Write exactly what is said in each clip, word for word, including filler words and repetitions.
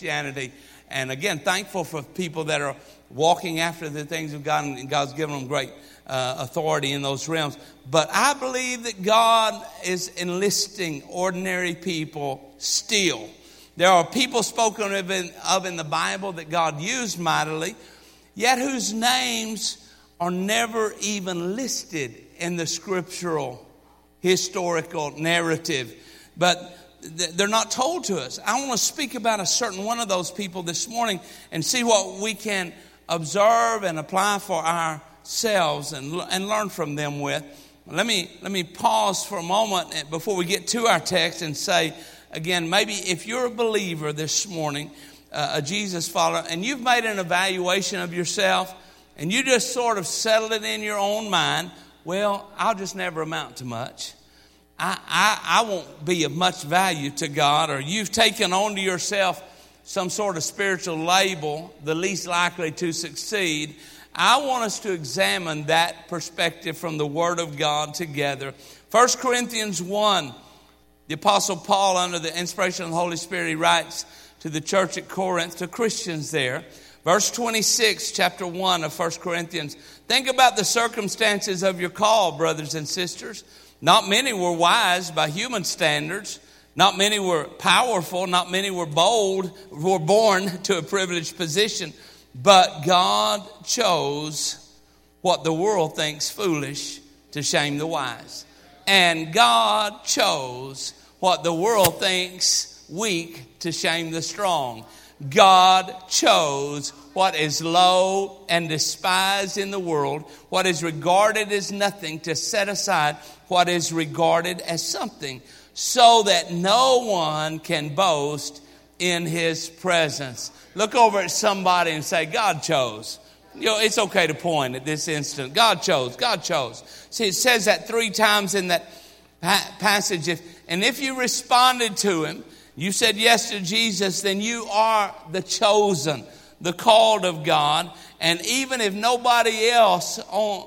Christianity. And again, thankful for people that are walking after the things of God, and God's given them great uh, authority in those realms. But I believe that God is enlisting ordinary people still. There are people spoken of in, of in the Bible that God used mightily, yet whose names are never even listed in the scriptural, historical narrative. But they're not told to us. I want to speak about a certain one of those people this morning and see what we can observe and apply for ourselves and, and learn from them with. Let me, let me pause for a moment before we get to our text and say, again, maybe if you're a believer this morning, uh, a Jesus follower, and you've made an evaluation of yourself and you just sort of settled it in your own mind, well, I'll just never amount to much. I, I, I won't be of much value to God, or you've taken on to yourself some sort of spiritual label, the least likely to succeed. I want us to examine that perspective from the Word of God together. First Corinthians one, the Apostle Paul, under the inspiration of the Holy Spirit, he writes to the church at Corinth, to Christians there. Verse twenty-six, chapter one of First Corinthians. Think about the circumstances of your call, brothers and sisters. Not many were wise by human standards. Not many were powerful. Not many were bold, were born to a privileged position. But God chose what the world thinks foolish to shame the wise. And God chose what the world thinks weak to shame the strong. God chose what is low and despised in the world, what is regarded as nothing, to set aside what is regarded as something, so that no one can boast in his presence. Look over at somebody and say, God chose. You know, it's okay to point at this instant. God chose. God chose. See, it says that three times in that pa- passage. If, and if you responded to him, you said yes to Jesus, then you are the chosen, the called of God. And even if nobody else, on,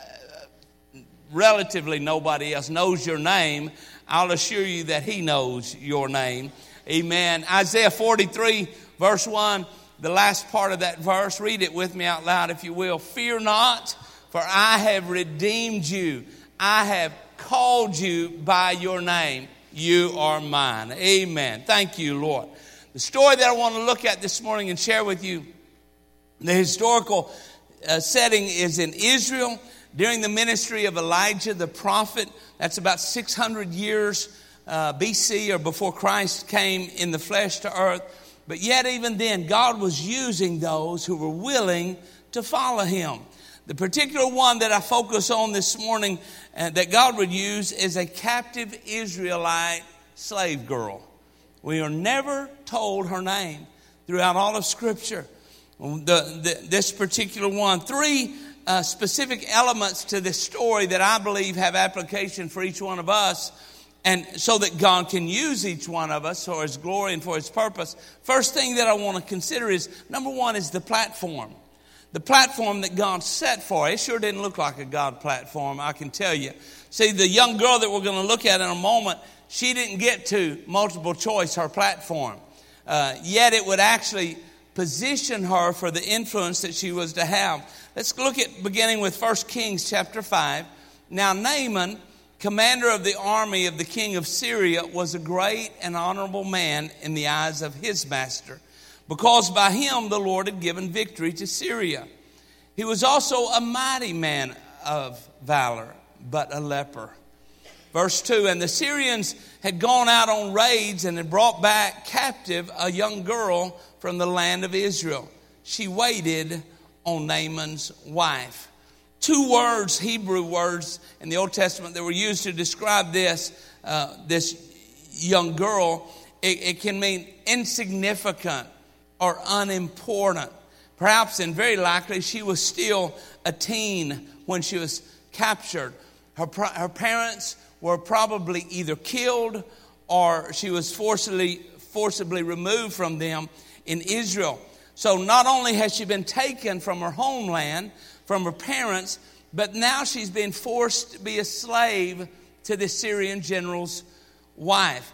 relatively nobody else knows your name, I'll assure you that he knows your name. Amen. Isaiah forty-three, verse one, the last part of that verse. Read it with me out loud, if you will. Fear not, for I have redeemed you. I have called you by your name. You are mine. Amen. Thank you, Lord. The story that I want to look at this morning and share with you, the historical uh, setting is in Israel during the ministry of Elijah the prophet. That's about six hundred years uh, B C, or before Christ came in the flesh to earth. But yet even then, God was using those who were willing to follow him. The particular one that I focus on this morning uh, that God would use is a captive Israelite slave girl. We are never told her name throughout all of Scripture. The, the, this particular one. Three uh, specific elements to this story that I believe have application for each one of us, and so that God can use each one of us for his glory and for his purpose. First thing that I want to consider is, number one, is the platform. The platform that God set for it. It sure didn't look like a God platform, I can tell you. See, the young girl that we're going to look at in a moment, she didn't get to multiple choice, her platform. Uh, yet it would actually position her for the influence that she was to have. Let's look at beginning with First Kings chapter five. Now Naaman, commander of the army of the king of Syria, was a great and honorable man in the eyes of his master, because by him the Lord had given victory to Syria. He was also a mighty man of valor, but a leper. Verse two, and the Syrians had gone out on raids and had brought back captive a young girl from the land of Israel. She waited on Naaman's wife. Two words, Hebrew words in the Old Testament that were used to describe this, uh, this young girl. It, it can mean insignificant or unimportant. Perhaps, and very likely, she was still a teen when she was captured. Her, her parents were probably either killed or she was forcibly, forcibly removed from them in Israel. So not only has she been taken from her homeland, from her parents, but now she's been forced to be a slave to the Syrian general's wife.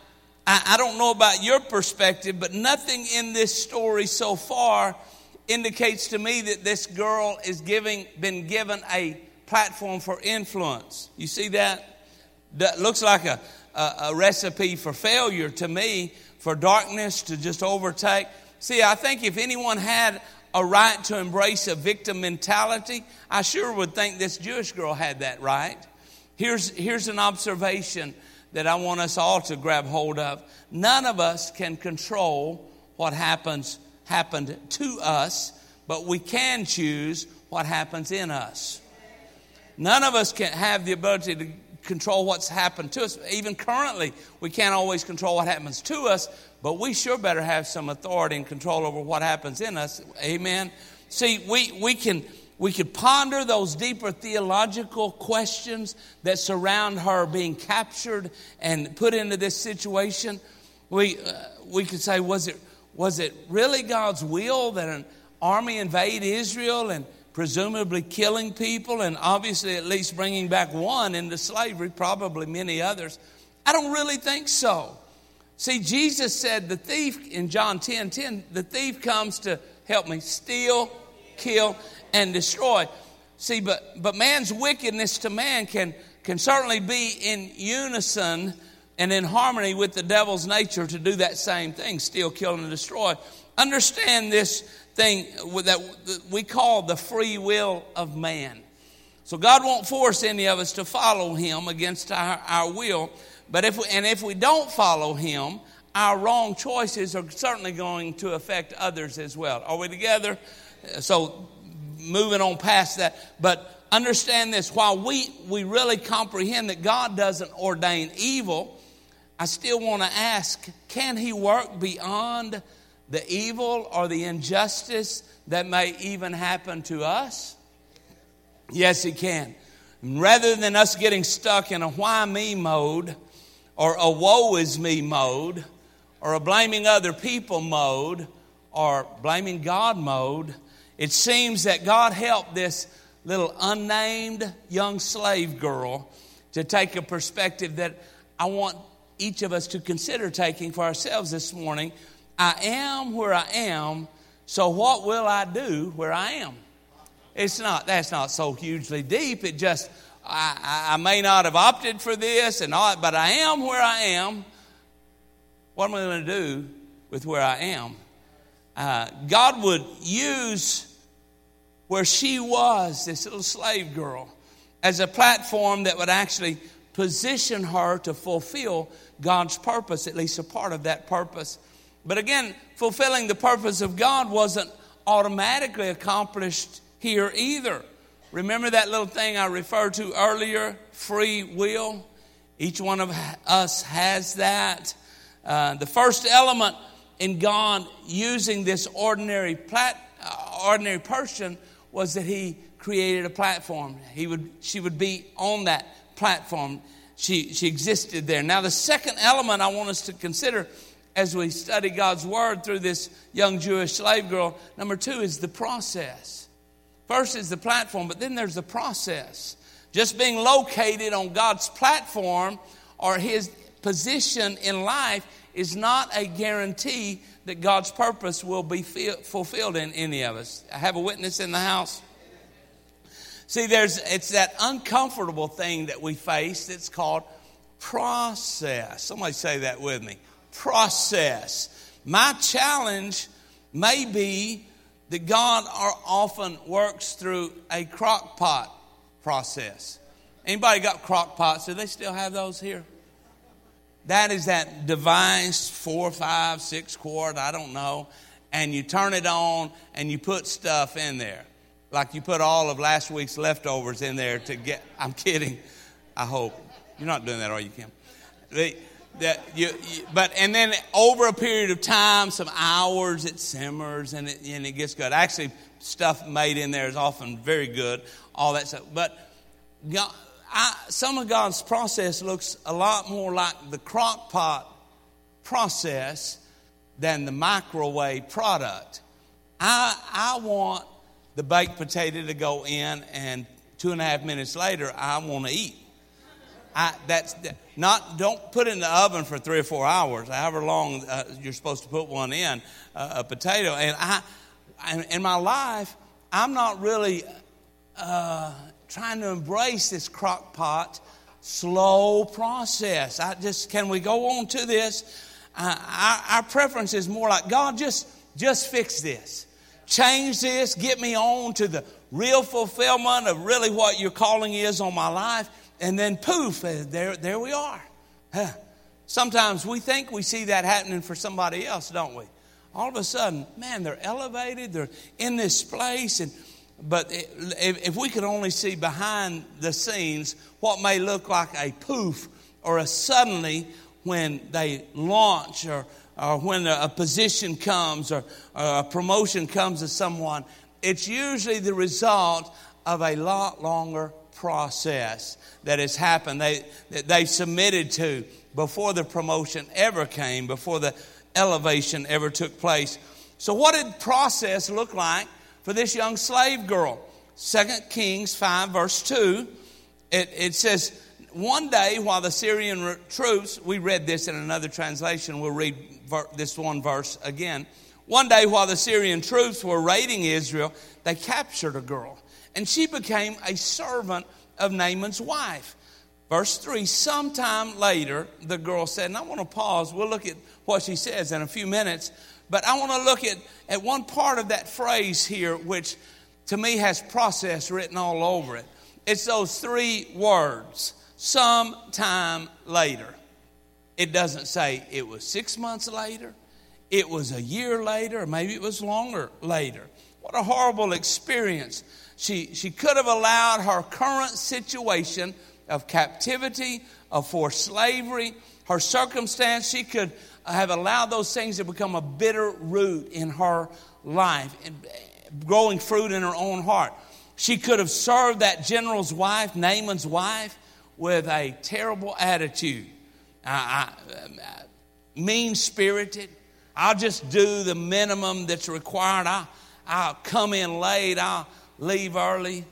I, I don't know about your perspective, but nothing in this story so far indicates to me that this girl is giving, been given a platform for influence. You see that? That looks like a, a, a recipe for failure to me, for darkness to just overtake. See, I think if anyone had a right to embrace a victim mentality, I sure would think this Jewish girl had that right. Here's, here's an observation that I want us all to grab hold of. None of us can control what happens happened to us, but we can choose what happens in us. None of us can have the ability to control what's happened to us. Even currently, we can't always control what happens to us, but we sure better have some authority and control over what happens in us. Amen. See, we, we can we could ponder those deeper theological questions that surround her being captured and put into this situation. We uh, we could say, was it was it really God's will that an army invade Israel and presumably killing people, and obviously at least bringing back one into slavery, probably many others? I don't really think so. See, Jesus said the thief in John ten ten, the thief comes to help me steal, kill, and destroy. See, but but man's wickedness to man can can certainly be in unison and in harmony with the devil's nature to do that same thing, steal, kill, and destroy. Understand this thing that we call the free will of man. So God won't force any of us to follow him against our, our will. But if we, and if we don't follow him, our wrong choices are certainly going to affect others as well. Are we together? So moving on past that, but understand this: while we, we really comprehend that God doesn't ordain evil, I still want to ask, can he work beyond the evil or the injustice that may even happen to us? Yes, he can. And rather than us getting stuck in a why me mode, or a woe is me mode, or a blaming other people mode, or blaming God mode, it seems that God helped this little unnamed young slave girl to take a perspective that I want each of us to consider taking for ourselves this morning. I am where I am, so what will I do where I am? It's not, that's not so hugely deep. It just, I, I may not have opted for this, and all, but I am where I am. What am I going to do with where I am? Uh, God would use where she was, this little slave girl, as a platform that would actually position her to fulfill God's purpose, at least a part of that purpose. But again, fulfilling the purpose of God wasn't automatically accomplished here either. Remember that little thing I referred to earlier, free will? Each one of us has that. Uh, the first element in God using this ordinary plat, uh, ordinary person was that he created a platform. He would, she would be on that platform. She, she existed there. Now, the second element I want us to consider as we study God's word through this young Jewish slave girl, number two, is the process. First is the platform, but then there's the process. Just being located on God's platform or his position in life is not a guarantee that God's purpose will be fulfilled in any of us. I have a witness in the house. See, there's it's that uncomfortable thing that we face that's called process. Somebody say that with me. Process. My challenge may be that God are, often works through a crock pot process. Anybody got crock pots? Do they still have those here? That is that device, four, five, six quart, I don't know. And you turn it on and you put stuff in there. Like you put all of last week's leftovers in there to get, I'm kidding. I hope. You're not doing that, are you, Kim? The, that you, you, but, and then over a period of time, some hours, it simmers and it, and it gets good. Actually, stuff made in there is often very good, all that stuff. But God, I, some of God's process looks a lot more like the crock pot process than the microwave product. I, I want the baked potato to go in, and two and a half minutes later, I want to eat. I, that's not, don't put it in the oven for three or four hours, however long uh, you're supposed to put one in, uh, a potato. And I, in my life, I'm not really uh, trying to embrace this crock pot slow process. I just, can we go on to this? Uh, our, our preference is more like, God, just, just fix this. Change this. Get me on to the real fulfillment of really what your calling is on my life. And then poof, there, there we are. Huh. Sometimes we think we see that happening for somebody else, don't we? All of a sudden, man, they're elevated. They're in this place. And But if, if we could only see behind the scenes what may look like a poof or a suddenly when they launch or, or when a position comes or, or a promotion comes to someone, it's usually the result of a lot longer process that has happened, they, that they submitted to before the promotion ever came, before the elevation ever took place. So what did process look like for this young slave girl? Second Kings five verse two, it, it says, one day while the Syrian troops, we read this in another translation, we'll read ver- this one verse again. One day while the Syrian troops were raiding Israel, they captured a girl. And she became a servant of Naaman's wife. Verse three, sometime later, the girl said, and I want to pause. We'll look at what she says in a few minutes. But I want to look at, at one part of that phrase here, which to me has process written all over it. It's those three words, sometime later. It doesn't say it was six months later. It was a year later, or maybe it was longer later. What a horrible experience. She, she could have allowed her current situation of captivity, of forced slavery, her circumstance, she could have allowed those things to become a bitter root in her life, and growing fruit in her own heart. She could have served that general's wife, Naaman's wife, with a terrible attitude. Uh, mean-spirited. I'll just do the minimum that's required. I'll, I'll come in late. I'll leave early.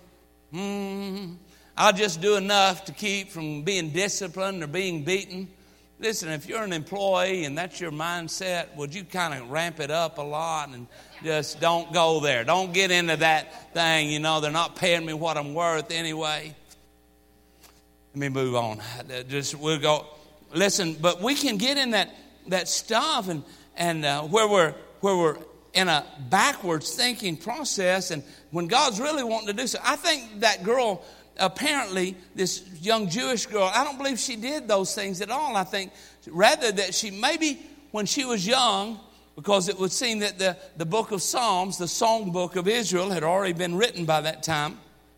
Mm, I'll just do enough to keep from being disciplined or being beaten. Listen, if you're an employee and that's your mindset, would you kind of ramp it up a lot and just don't go there? Don't get into that thing, you know, they're not paying me what I'm worth anyway. Let me move on. Just we'll go. Listen, but we can get in that that stuff and and uh, where we're where we're in a backwards thinking process, and when God's really wanting to do so. I think that girl, apparently, this young Jewish girl, I don't believe she did those things at all. I think rather that she maybe when she was young, because it would seem that the, the book of Psalms, the song book of Israel, had already been written by that time.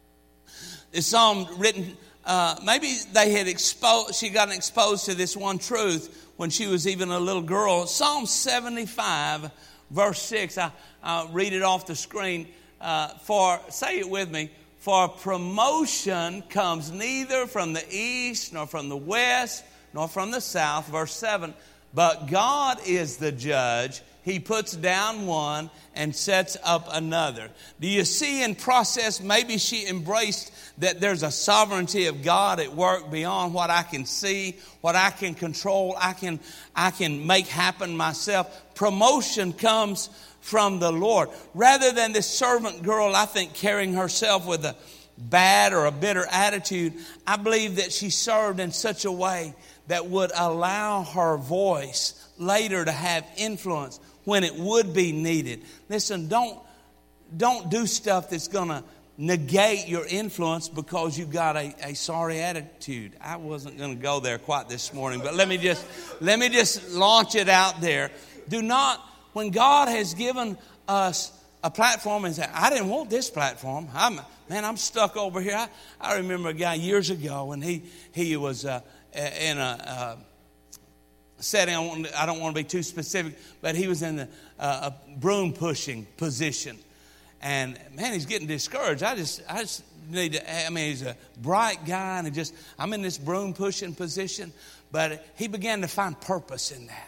The psalm written, uh, maybe they had exposed, she got exposed to this one truth when she was even a little girl. Psalm seventy-five, verse six, I, I'll read it off the screen. Uh, for, say it with me, for promotion comes neither from the east, nor from the west, nor from the south. Verse seven, but God is the judge. He puts down one and sets up another. Do you see in process, maybe she embraced that there's a sovereignty of God at work beyond what I can see, what I can control, I can, I can make happen myself. Promotion comes from the Lord. Rather than this servant girl, I think, carrying herself with a bad or a bitter attitude, I believe that she served in such a way that would allow her voice later to have influence when it would be needed. Listen, don't, don't do stuff that's going to negate your influence because you got a, a sorry attitude. I wasn't going to go there quite this morning, but let me just let me just launch it out there. Do not, when God has given us a platform and say, I didn't want this platform. I'm, man, I'm stuck over here. I, I remember a guy years ago, and he he was uh, in a uh, setting. I, want, I don't want to be too specific, but he was in the, uh, a broom pushing position. And man, he's getting discouraged. I just, I just need to, I mean, he's a bright guy, and he just, I'm in this broom pushing position. But he began to find purpose in that.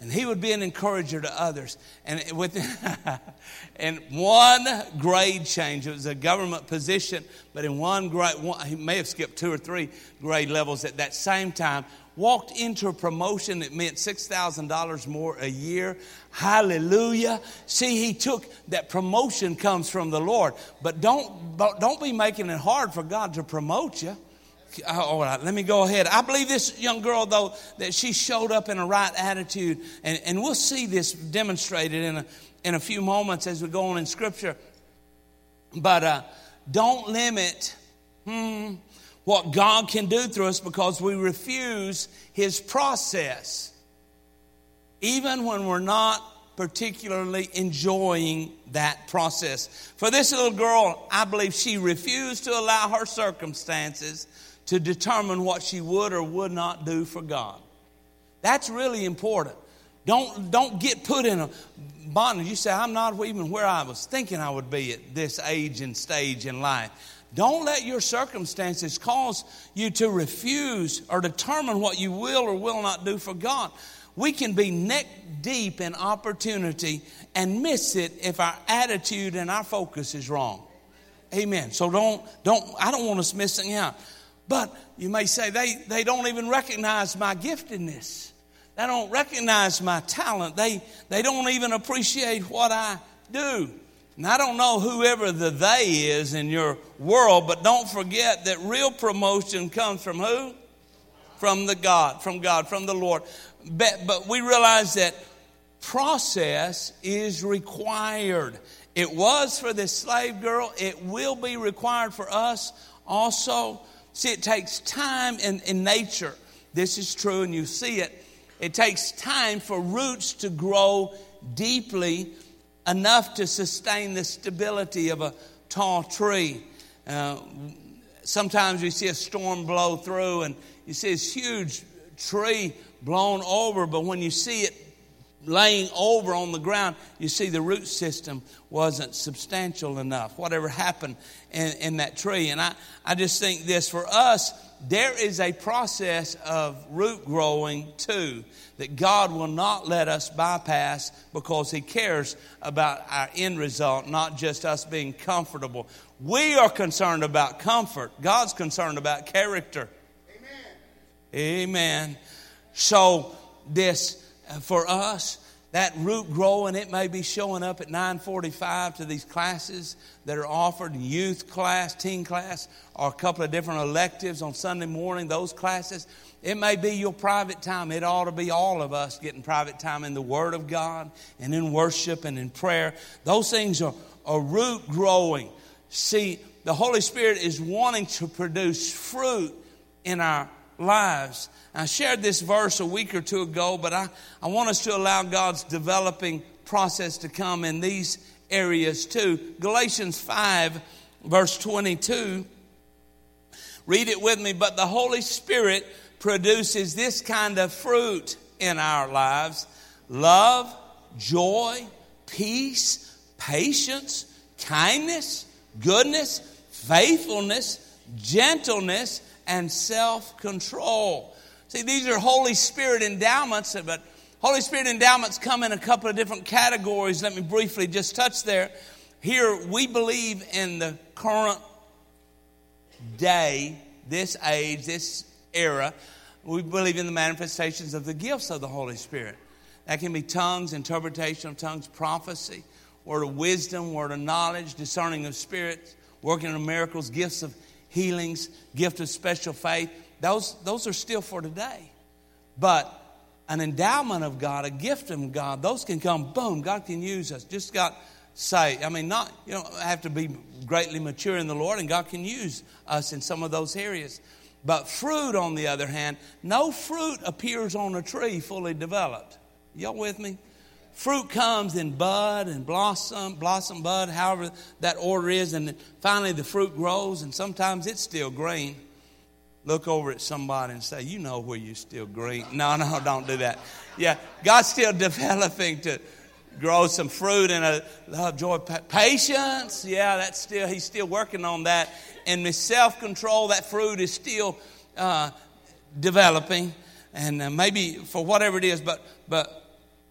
And he would be an encourager to others. And with in one grade change, it was a government position, but in one grade, one, he may have skipped two or three grade levels at that same time, walked into a promotion that meant six thousand dollars more a year. Hallelujah. See, he took that promotion comes from the Lord. But don't, don't be making it hard for God to promote you. All right, let me go ahead. I believe this young girl, though, that she showed up in a right attitude. And, and we'll see this demonstrated in a, in a few moments as we go on in Scripture. But uh, don't limit hmm, what God can do through us because we refuse His process. Even when we're not particularly enjoying that process. For this little girl, I believe she refused to allow her circumstances to determine what she would or would not do for God. That's really important. Don't, don't get put in a bondage. You say, I'm not even where I was thinking I would be at this age and stage in life. Don't let your circumstances cause you to refuse or determine what you will or will not do for God. We can be neck deep in opportunity and miss it if our attitude and our focus is wrong. Amen. So don't, don't, I don't want us missing out. But you may say, they, they don't even recognize my giftedness. They don't recognize my talent. They, they don't even appreciate what I do. And I don't know whoever the they is in your world, but don't forget that real promotion comes from who? From the God, from God, from the Lord. But, but we realize that process is required. It was for this slave girl. It will be required for us also. See, it takes time in, in nature. This is true, and you see it. It takes time for roots to grow deeply enough to sustain the stability of a tall tree. Uh, sometimes we see a storm blow through, and you see this huge tree blown over, but when you see it laying over on the ground, you see the root system wasn't substantial enough. Whatever happened in, in that tree. And I, I just think this, for us, there is a process of root growing too that God will not let us bypass because He cares about our end result, not just us being comfortable. We are concerned about comfort. God's concerned about character. Amen. Amen. So this, uh, for us, that root growing, it may be showing up at nine forty-five to these classes that are offered, youth class, teen class, or a couple of different electives on Sunday morning, those classes. It may be your private time. It ought to be all of us getting private time in the Word of God and in worship and in prayer. Those things are, are root growing. See, the Holy Spirit is wanting to produce fruit in our lives. I shared this verse a week or two ago, but I, I want us to allow God's developing process to come in these areas too. Galatians five, verse twenty-two. Read it with me. But the Holy Spirit produces this kind of fruit in our lives: love, joy, peace, patience, kindness, goodness, faithfulness, gentleness, and self-control. See, these are Holy Spirit endowments, but Holy Spirit endowments come in a couple of different categories. Let me briefly just touch there. Here, we believe in the current day, this age, this era, we believe in the manifestations of the gifts of the Holy Spirit. That can be tongues, interpretation of tongues, prophecy, word of wisdom, word of knowledge, discerning of spirits, working of miracles, gifts of healings, gift of special faith. Those, those are still for today. But an endowment of God, a gift of God, those can come, boom, God can use us. Just got say, I mean, not, you don't have to be greatly mature in the Lord, and God can use us in some of those areas. But fruit, on the other hand, no fruit appears on a tree fully developed. Y'all with me? Fruit comes in bud and blossom, blossom, bud, however that order is. And then finally the fruit grows, and sometimes it's still green. Look over at somebody and say, you know where you're still green. No, no, don't do that. Yeah, God's still developing to grow some fruit and a love, joy, patience. Yeah, that's still, He's still working on that. And the self-control, that fruit is still uh, developing. And uh, maybe for whatever it is, but but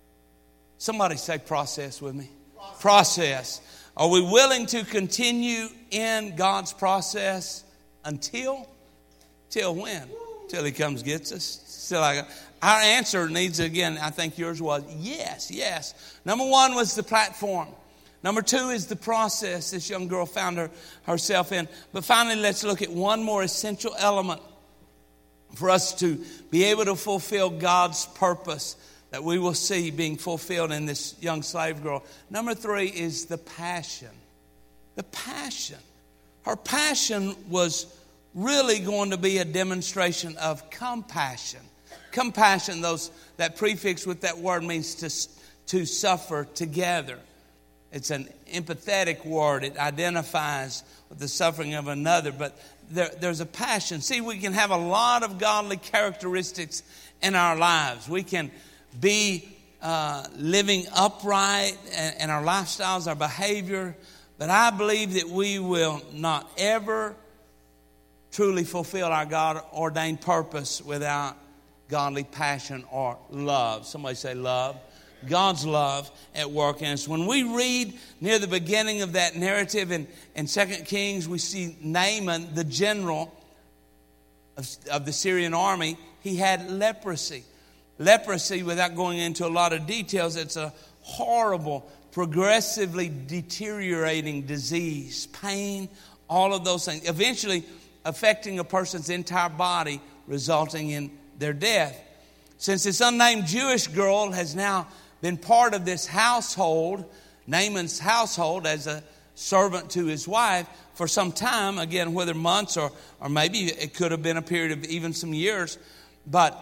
Somebody say process with me. Process. Process. Are we willing to continue in God's process until? Till when? Till He comes gets us. Still, like our answer needs, again, I think yours was yes, yes. Number one was the platform. Number two is the process this young girl found her, herself in. But finally, let's look at one more essential element for us to be able to fulfill God's purpose that we will see being fulfilled in this young slave girl. Number three is the passion. The passion. Her passion was really going to be a demonstration of compassion. Compassion, those that prefix with that word means to, to suffer together. It's an empathetic word. It identifies with the suffering of another. But there, there's a passion. See, we can have a lot of godly characteristics in our lives. We can be uh, living upright in, in our lifestyles, our behavior. But I believe that we will not ever truly fulfill our God-ordained purpose without godly passion or love. Somebody say love. God's love at work in us. When we read near the beginning of that narrative in, in Second Kings, we see Naaman, the general of, of the Syrian army. He had leprosy. Leprosy, without going into a lot of details, it's a horrible, progressively deteriorating disease, pain, all of those things, eventually affecting a person's entire body, resulting in their death. Since this unnamed Jewish girl has now been part of this household, Naaman's household, as a servant to his wife for some time, again, whether months or, or maybe it could have been a period of even some years, but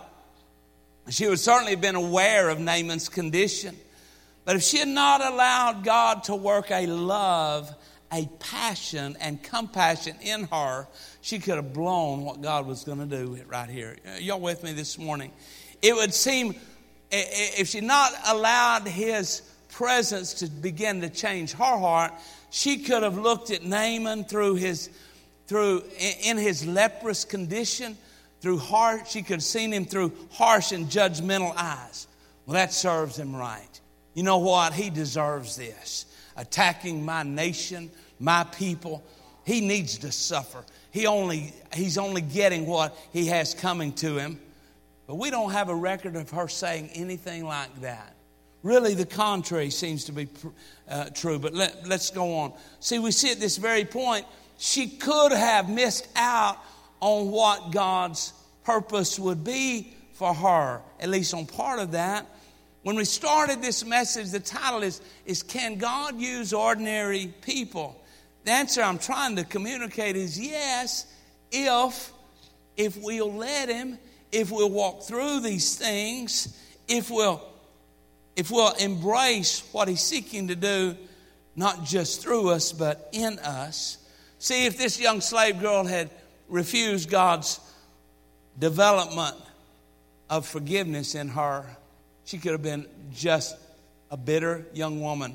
she would certainly have been aware of Naaman's condition. But if she had not allowed God to work a love, a passion, and compassion in her, she could have blown what God was going to do right here. Y'all with me this morning? It would seem, if she not allowed His presence to begin to change her heart, she could have looked at Naaman through his, through in his leprous condition, through harsh. She could have seen him through harsh and judgmental eyes. Well, that serves him right. You know what? He deserves this. Attacking my nation, my people. He needs to suffer. He only he's only getting what he has coming to him. But we don't have a record of her saying anything like that. Really, the contrary seems to be uh, true. But let, let's go on. See, we see at this very point, she could have missed out on what God's purpose would be for her, at least on part of that. When we started this message, the title is, is Can God Use Ordinary People? The answer I'm trying to communicate is yes, if, if we'll let Him, if we'll walk through these things, if we'll, if we'll embrace what He's seeking to do, not just through us, but in us. See, if this young slave girl had refused God's development of forgiveness in her, she could have been just a bitter young woman.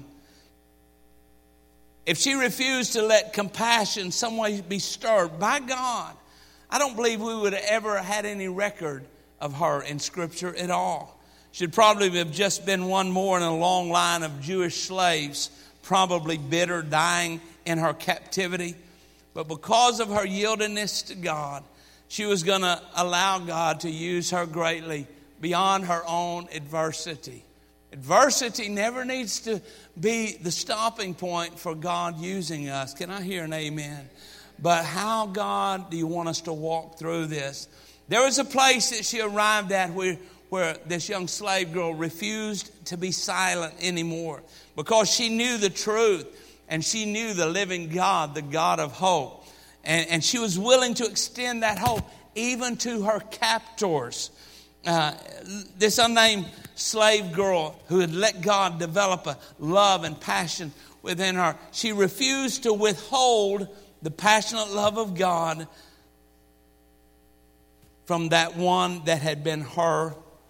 If she refused to let compassion some way be stirred by God, I don't believe we would have ever had any record of her in Scripture at all. She'd probably have just been one more in a long line of Jewish slaves, probably bitter, dying in her captivity. But because of her yieldedness to God, she was going to allow God to use her greatly beyond her own adversity. Adversity never needs to be the stopping point for God using us. Can I hear an amen? But how, God, do you want us to walk through this? There was a place that she arrived at where, where this young slave girl refused to be silent anymore because she knew the truth and she knew the living God, the God of hope. And, and she was willing to extend that hope even to her captors. Uh, this unnamed slave girl who had let God develop a love and passion within her, she refused to withhold the passionate love of God from that one that had been her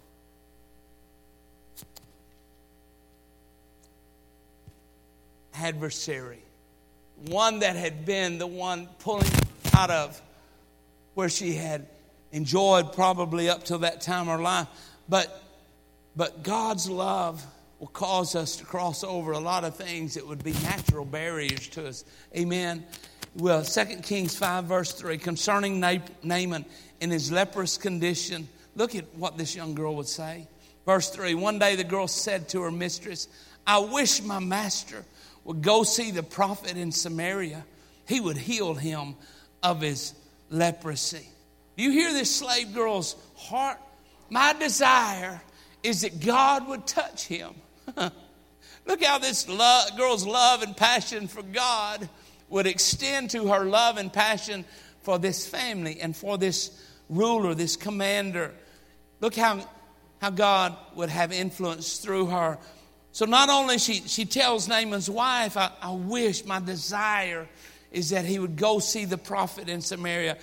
adversary. One that had been the one pulling out of where she had enjoyed probably up till that time of her life. But, but God's love will cause us to cross over a lot of things that would be natural barriers to us. Amen. Well, Second Kings five, verse three, concerning Naaman in his leprous condition, look at what this young girl would say. Verse three, one day the girl said to her mistress, I wish my master would go see the prophet in Samaria. He would heal him of his leprosy. Do you hear this slave girl's heart? My desire is that God would touch him. Look how this love, girl's love and passion for God would extend to her love and passion for this family and for this ruler, this commander. Look how, how God would have influence through her. So not only she, she tells Naaman's wife, I, I wish, my desire is that he would go see the prophet in Samaria,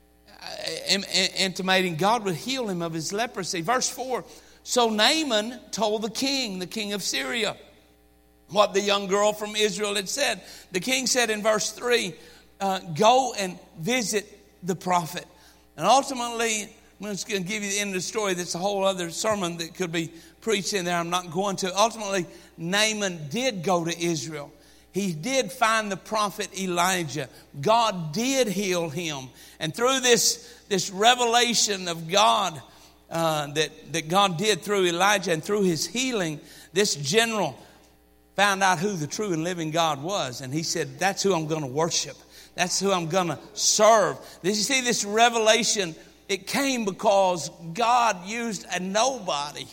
intimating God would heal him of his leprosy. Verse four, so Naaman told the king, the king of Syria, what the young girl from Israel had said. The king said in verse three, uh, go and visit the prophet. And ultimately, I'm just going to give you the end of the story. That's a whole other sermon that could be preached in there. I'm not going to. Ultimately, Naaman did go to Israel. He did find the prophet Elijah. God did heal him. And through this, this revelation of God uh, that, that God did through Elijah and through his healing, this general found out who the true and living God was. And he said, that's who I'm going to worship. That's who I'm going to serve. Did you see this revelation? It came because God used a nobody.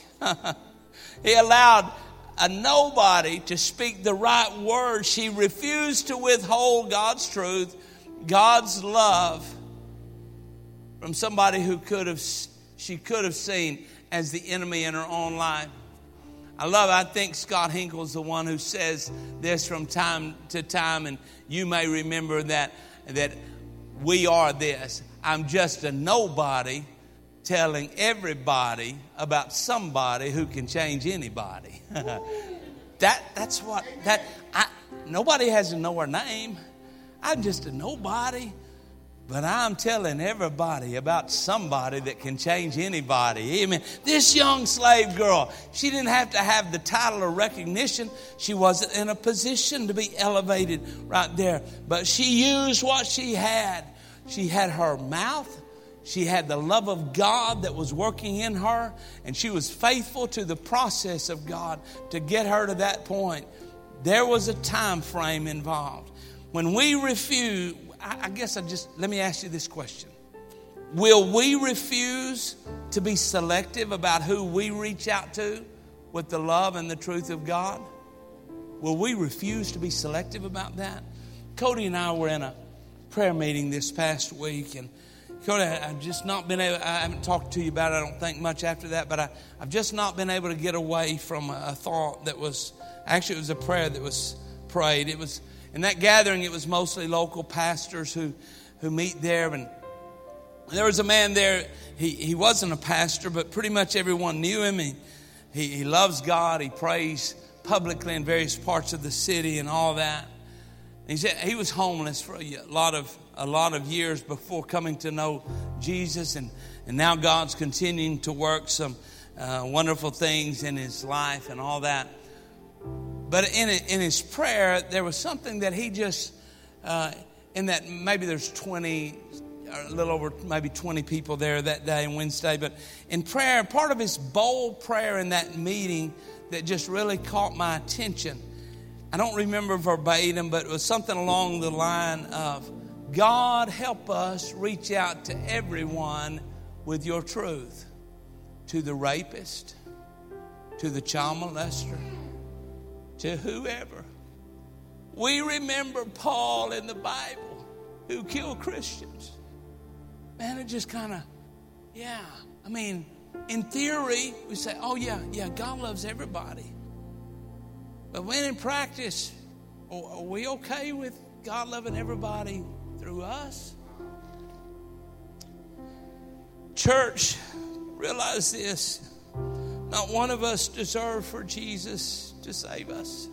He allowed a nobody to speak the right word. She refused to withhold God's truth, God's love from somebody who could have, she could have seen as the enemy in her own life. I love, I think Scott Hinkle's the one who says this from time to time, and you may remember that, that we are this. I'm just a nobody telling everybody about somebody who can change anybody. that that's what that I, nobody has to know her name. I'm just a nobody, but I'm telling everybody about somebody that can change anybody. Amen. This young slave girl, she didn't have to have the title or recognition. She wasn't in a position to be elevated right there, but she used what she had. She had her mouth. She had the love of God that was working in her, and she was faithful to the process of God to get her to that point. There was a time frame involved. When we refuse, I guess I just, let me ask you this question. Will we refuse to be selective about who we reach out to with the love and the truth of God? Will we refuse to be selective about that? Cody and I were in a prayer meeting this past week, and Cody, I've just not been able, I haven't talked to you about it, I don't think much after that, but I, I've just not been able to get away from a, a thought that was, actually it was a prayer that was prayed. It was, in that gathering, it was mostly local pastors who, who meet there, and there was a man there, he, he wasn't a pastor, but pretty much everyone knew him. He, he, he loves God, he prays publicly in various parts of the city and all that. He said he was homeless for a lot of a lot of years before coming to know Jesus, and, and now God's continuing to work some uh, wonderful things in his life and all that. But in in his prayer, there was something that he just uh, in that maybe there's twenty, or a little over maybe twenty people there that day on Wednesday. But in prayer, part of his bold prayer in that meeting that just really caught my attention. I don't remember verbatim, but it was something along the line of, God, help us reach out to everyone with your truth. To the rapist, to the child molester, to whoever. We remember Paul in the Bible who killed Christians. Man, it just kind of, yeah. I mean, in theory, we say, oh yeah, yeah, God loves everybody. But when in practice, are we okay with God loving everybody through us? Church, realize this. Not one of us deserve for Jesus to save us.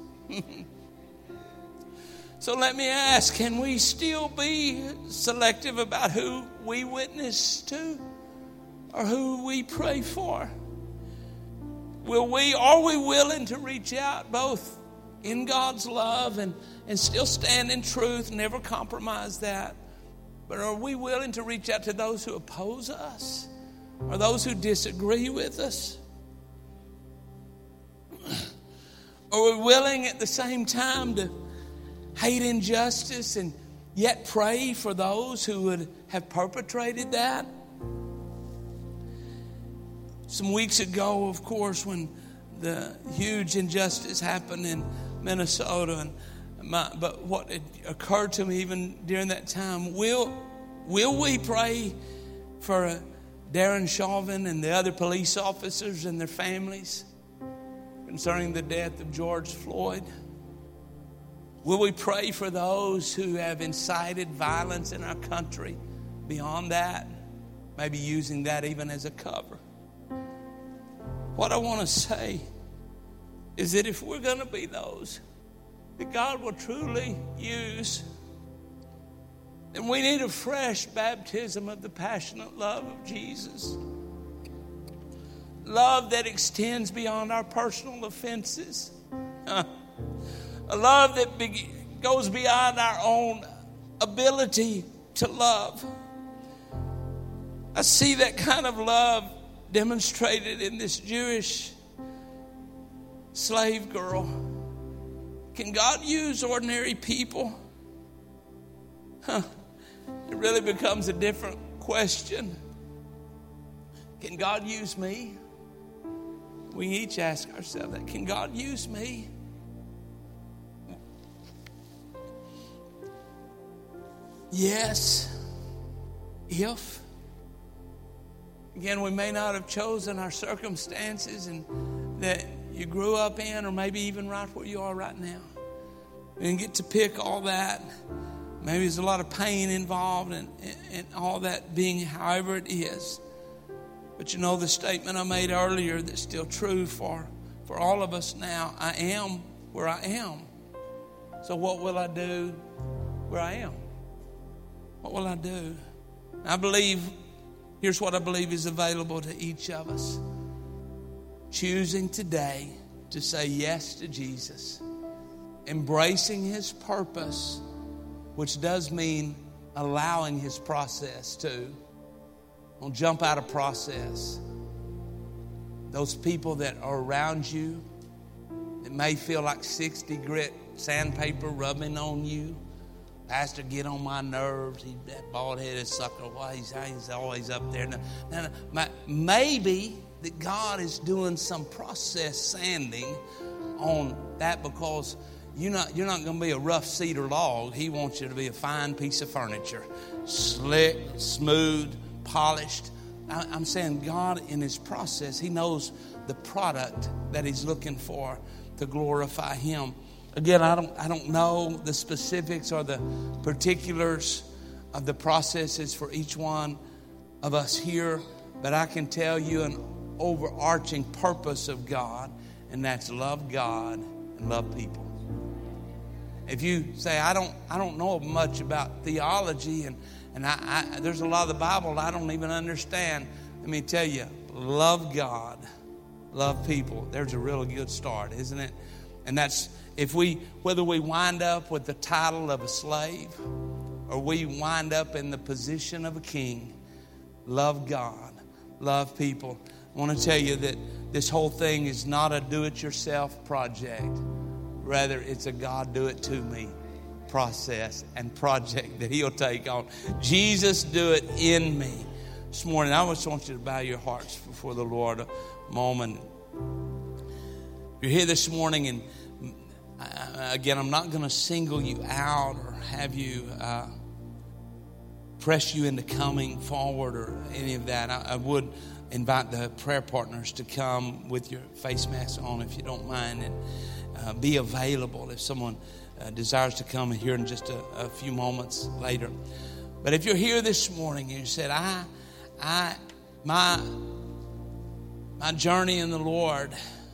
So let me ask, can we still be selective about who we witness to or who we pray for? Will we, are we willing to reach out both in God's love and, and still stand in truth, never compromise that? But are we willing to reach out to those who oppose us or those who disagree with us? Are we willing at the same time to hate injustice and yet pray for those who would have perpetrated that? Some weeks ago, of course, when the huge injustice happened in Minnesota, and my, but what it occurred to me even during that time, will will we pray for uh, Darren Chauvin and the other police officers and their families concerning the death of George Floyd? Will we pray for those who have incited violence in our country beyond that, maybe using that even as a cover? What I want to say is that if we're going to be those that God will truly use, then we need a fresh baptism of the passionate love of Jesus. Love that extends beyond our personal offenses. A love that be- goes beyond our own ability to love. I see that kind of love demonstrated in this Jewish slave girl. Can God use ordinary people? Huh. It really becomes a different question. Can God use me? We each ask ourselves that. Can God use me? Yes, if. Again, we may not have chosen our circumstances and that you grew up in, or maybe even right where you are right now. We didn't get to pick all that. Maybe there's a lot of pain involved and, and all that being however it is. But you know the statement I made earlier that's still true for, for all of us now. I am where I am. So what will I do where I am? What will I do? I believe, here's what I believe is available to each of us. Choosing today to say yes to Jesus. Embracing His purpose, which does mean allowing His process too. Don't jump out of process. Those people that are around you, it may feel like sixty grit sandpaper rubbing on you. Pastor, get on my nerves. He, that bald-headed sucker, why he's, he's always up there. Now, now, my, maybe that God is doing some process sanding on that because you're not, you're not going to be a rough cedar log. He wants you to be a fine piece of furniture. Slick, smooth, polished. I, I'm saying God in His process, He knows the product that He's looking for to glorify Him. Again, I don't I don't know the specifics or the particulars of the processes for each one of us here, but I can tell you an overarching purpose of God, and that's love God and love people. If you say, I don't I don't know much about theology, and, and I, I there's a lot of the Bible I don't even understand, let me tell you, love God, love people. There's a really good start, isn't it? And that's if we, whether we wind up with the title of a slave or we wind up in the position of a king, love God, love people. I want to tell you that this whole thing is not a do-it-yourself project. Rather, it's a God do it to me process and project that He'll take on. Jesus, do it in me. This morning, I just want you to bow your hearts before the Lord a moment. You're here this morning, and uh, again, I'm not going to single you out or have you uh, press you into coming forward or any of that. I, I would invite the prayer partners to come with your face mask on, if you don't mind, and uh, be available if someone uh, desires to come here in just a, a few moments later. But if you're here this morning and you said, I, I, my, my journey in the Lord.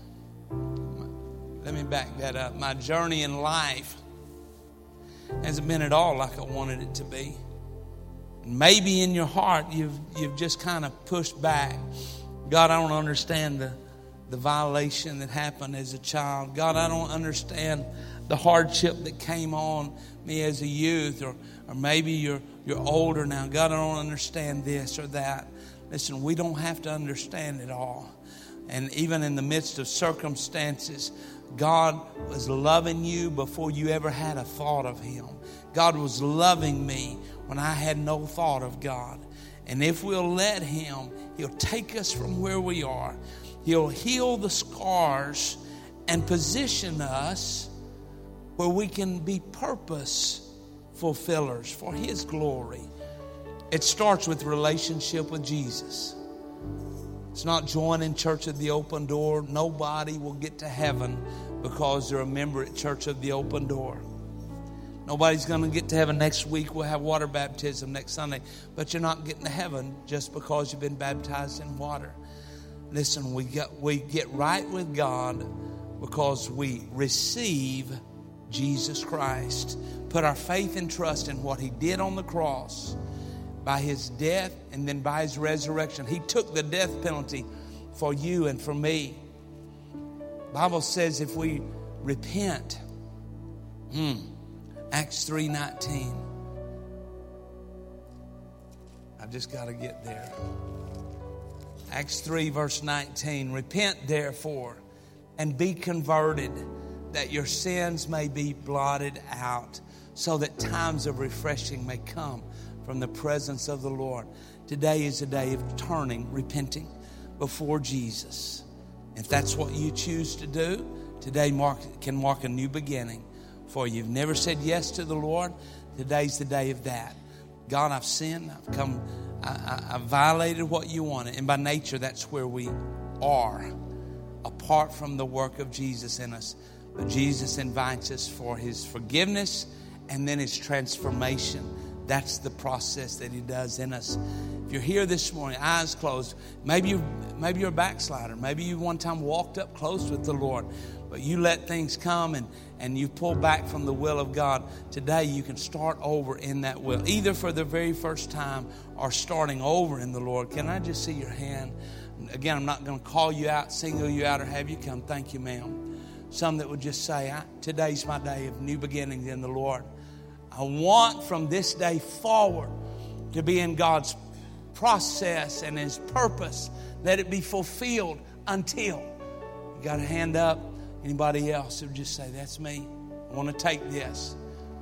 Let me back that up. My journey in life hasn't been at all like I wanted it to be. Maybe in your heart you've you've just kind of pushed back. God, I don't understand the the violation that happened as a child. God, I don't understand the hardship that came on me as a youth, or, or maybe you're, you're older now. God, I don't understand this or that. Listen, we don't have to understand it all. And even in the midst of circumstances, God was loving you before you ever had a thought of Him. God was loving me when I had no thought of God. And if we'll let Him, He'll take us from where we are. He'll heal the scars and position us where we can be purpose fulfillers for His glory. It starts with relationship with Jesus. It's not joining Church of the Open Door. Nobody will get to heaven because they're a member at Church of the Open Door. Nobody's going to get to heaven. Next week we'll have water baptism next Sunday. But you're not getting to heaven just because you've been baptized in water. Listen, we get, we get right with God because we receive Jesus Christ. Put our faith and trust in what He did on the cross. By His death and then by His resurrection. He took the death penalty for you and for me. The Bible says if we repent, hmm, Acts three nineteen. I just got to get there. Acts three verse nineteen. Repent therefore and be converted, that your sins may be blotted out, so that times of refreshing may come from the presence of the Lord. Today is a day of turning, repenting before Jesus. If that's what you choose to do, today mark, can mark a new beginning for you. You've never said yes to the Lord. Today's the day of that. God, I've sinned. I've come. I, I, I've violated what you wanted. And by nature, that's where we are, apart from the work of Jesus in us. But Jesus invites us for His forgiveness and then His transformation. That's the process that He does in us. If you're here this morning, eyes closed, maybe, you, maybe you're a backslider. Maybe you one time walked up close with the Lord, but you let things come and, and you pull back from the will of God. Today you can start over in that will, either for the very first time or starting over in the Lord. Can I just see your hand? Again, I'm not going to call you out, single you out, or have you come. Thank you, ma'am. Some that would just say, today's my day of new beginnings in the Lord. I want from this day forward to be in God's process and His purpose. Let it be fulfilled until. You got a hand up? Anybody else who would just say, that's me. I want to take this.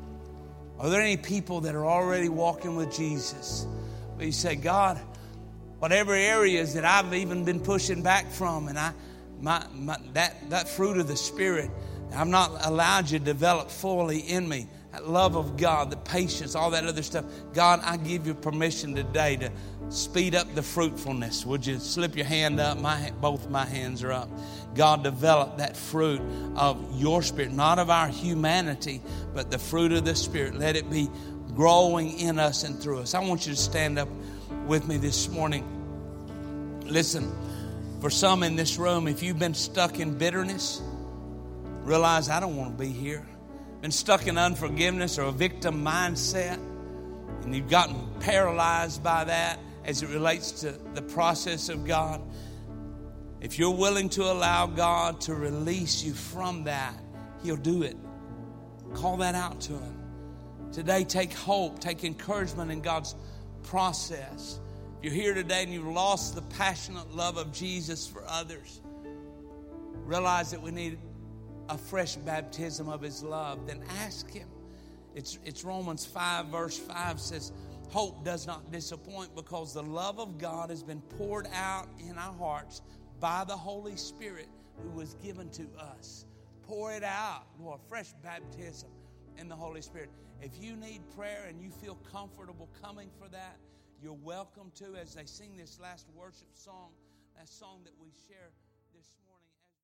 Are there any people that are already walking with Jesus? But you say, God, whatever areas that I've even been pushing back from, and I, my, my that, that fruit of the Spirit, I've not allowed you to develop fully in me. That love of God, the patience, all that other stuff. God, I give you permission today to speed up the fruitfulness. Would you slip your hand up? My both my hands are up. God, develop that fruit of your Spirit, not of our humanity, but the fruit of the Spirit. Let it be growing in us and through us. I want you to stand up with me this morning. Listen, for some in this room, if you've been stuck in bitterness, realize I don't want to be here. Been stuck in unforgiveness or a victim mindset, and you've gotten paralyzed by that as it relates to the process of God. If you're willing to allow God to release you from that, He'll do it. Call that out to Him. Today, take hope, take encouragement in God's process. If you're here today and you've lost the passionate love of Jesus for others, realize that we need a fresh baptism of His love. Then ask Him. It's, it's Romans five verse five says, hope does not disappoint because the love of God has been poured out in our hearts by the Holy Spirit who was given to us. Pour it out, Lord, fresh baptism in the Holy Spirit. If you need prayer and you feel comfortable coming for that, you're welcome to as they sing this last worship song, that song that we share this morning.